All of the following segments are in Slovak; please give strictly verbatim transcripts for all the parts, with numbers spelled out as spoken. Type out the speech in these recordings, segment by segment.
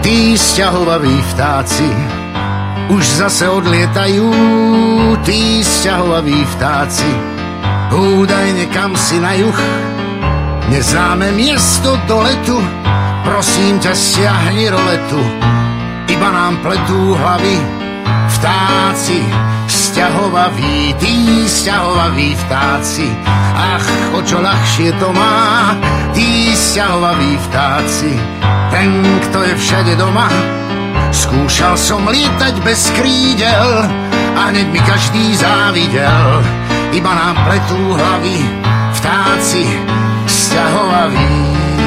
Tí sťahovaví vtáci už zase odlietajú, tí sťahovaví vtáci údajne kam si na juh. Neznáme miesto do letu, prosím ťa stiahni roletu, iba nám pletú hlavy vtáci sťahovaví, tí sťahovaví vtáci. Ach, o čo ľahšie to má, tí sťahovaví vtáci. Ten, kto je všade doma, skúšal som lietať bez krídel a hneď mi každý závidel. Iba nám pletú hlavy vtáci sťahovaví.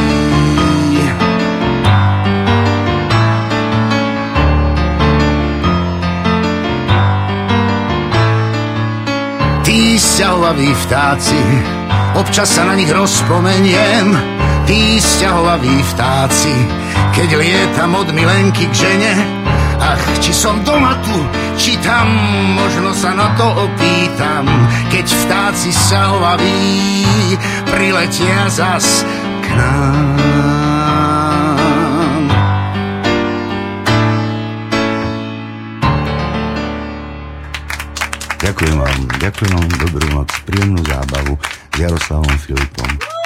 Tí sťahovaví vtáci, občas sa na nich rozpomeniem. Tí sťahovaví vtáci, keď lietam od milenky k žene. Ach, či som doma tu, či tam, možno sa na to opýtam, keď vtáci sťahovaví priletia zas k nám. Ďakujem vám, ďakujem vám, dobrú noc, príjemnú zábavu s Jaroslavom Filipom.